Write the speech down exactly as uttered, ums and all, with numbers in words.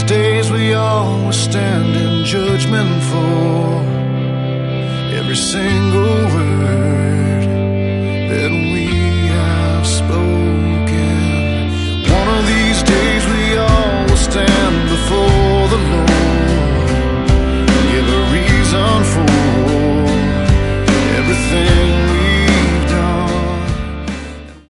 days we all will stand in judgment for every single word that we